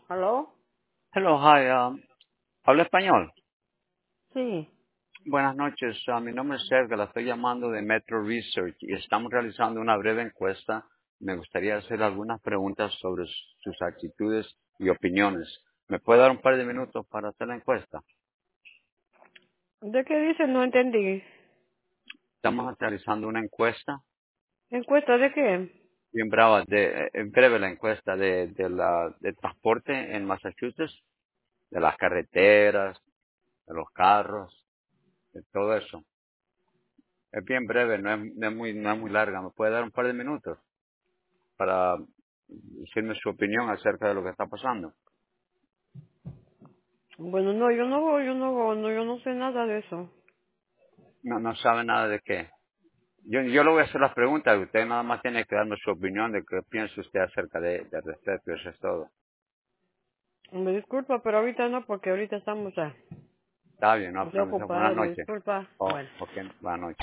¿Aló? Hello, hi. ¿Habla español? Sí. Buenas noches. Mi nombre es Sergio. La estoy llamando de Metro Research y estamos realizando una breve encuesta. Me gustaría hacer algunas preguntas sobre sus actitudes y opiniones. ¿Me puede dar un par de minutos para hacer la encuesta? ¿De qué dice? No entendí. Estamos realizando una encuesta ¿Encuesta de qué? bien brava, en breve la encuesta de transporte en Massachusetts, de las carreteras, de los carros, de todo eso. Es bien breve, no es muy larga. ¿Me puede dar un par de minutos para decirme su opinión acerca de lo que está pasando? Bueno, no, yo no sé nada de eso. No sabe nada de qué. Yo le voy a hacer las preguntas y usted nada más tiene que darme su opinión de qué piensa usted acerca de respecto. Eso es todo. Me disculpa, pero ahorita no, porque ahorita estamos Está bien, no hay estoy problema. Buenas ocupada, me noches. disculpa. Oh, Bueno. ok, buenas noches.